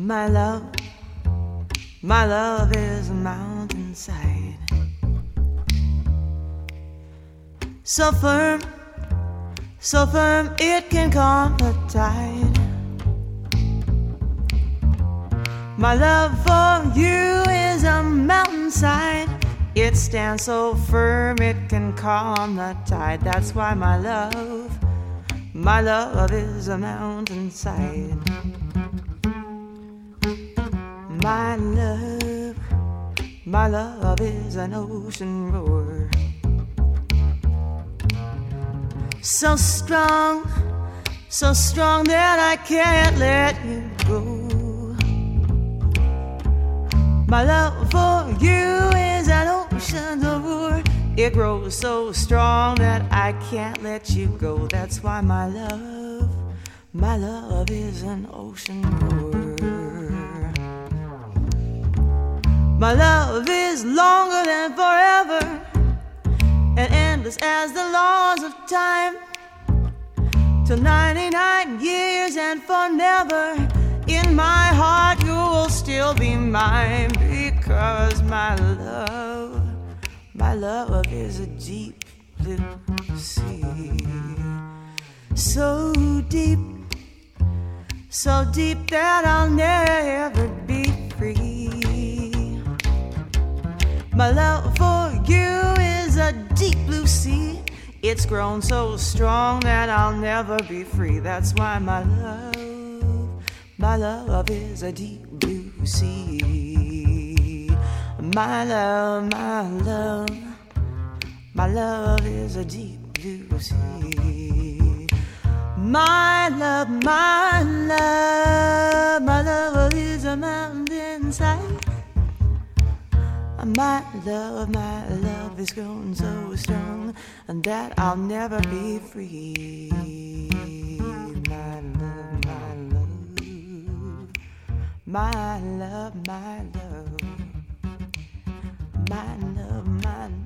My love is a mountainside, so firm it can calm the tide. My love for you is a mountainside, it stands so firm it can calm the tide. That's why my love is a mountainside. My love is an ocean roar, so strong that I can't let you go. My love for you is an ocean roar, it grows so strong that I can't let you go. That's why my love is an ocean roar. My love is longer than forever and endless as the laws of time. Till 99 years and forever, in my heart you will still be mine. Because my love is a deep blue sea, so deep that I'll never be free. My love for you is a deep blue sea, it's grown so strong that I'll never be free. That's why my love is a deep blue sea. My love is a deep blue sea. My love is a mountainside. My love is grown so strong that I'll never be free. My love, my love, my love, my love.